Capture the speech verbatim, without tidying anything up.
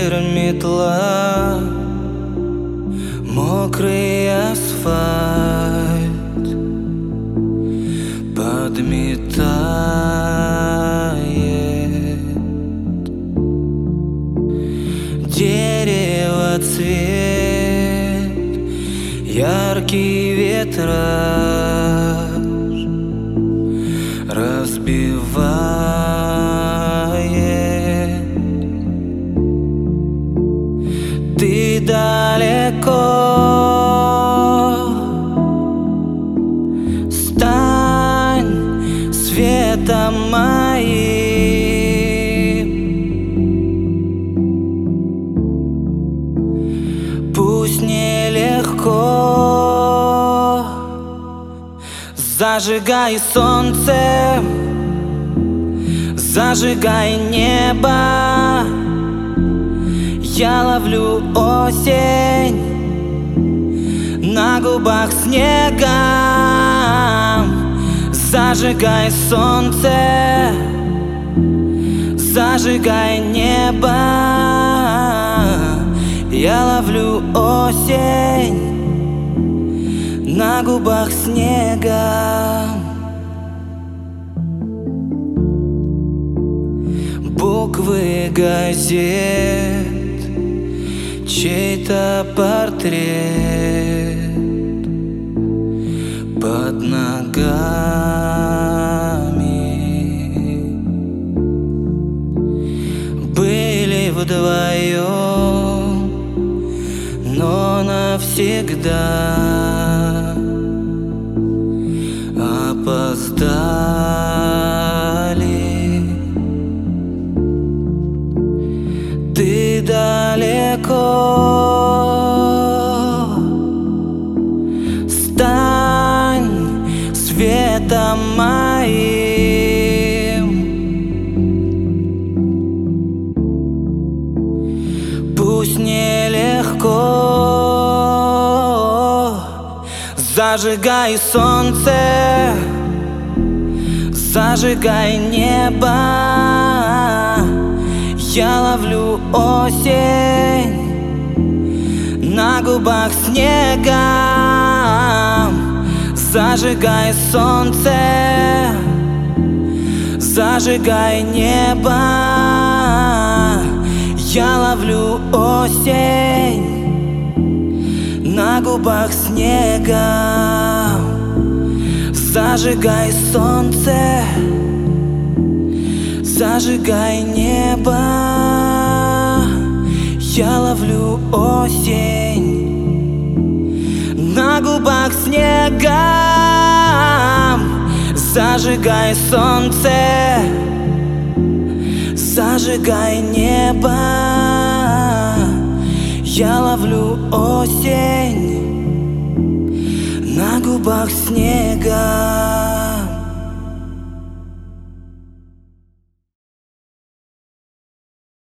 ветер, метла, мокрый асфальт подметает. Дерево цвет, яркий ветраж разбивает. Ты далеко, стань светом моим. Пусть нелегко, зажигай солнце, зажигай небо. Я ловлю осень на губах снегом. Зажигай солнце, зажигай небо. Я ловлю осень на губах снегом. Буквы газет, чей-то портрет под ногами. Были вдвоем, но навсегда опоздали. Ты далеко, стань светом моим. Пусть нелегко, зажигай солнце, зажигай небо. Я ловлю осень на губах снегом. Зажигай солнце, зажигай небо. Я ловлю осень на губах снегом. Зажигай солнце, зажигай небо. Я ловлю осень на губах снегом. Зажигай солнце, зажигай небо. Я ловлю осень на губах снега.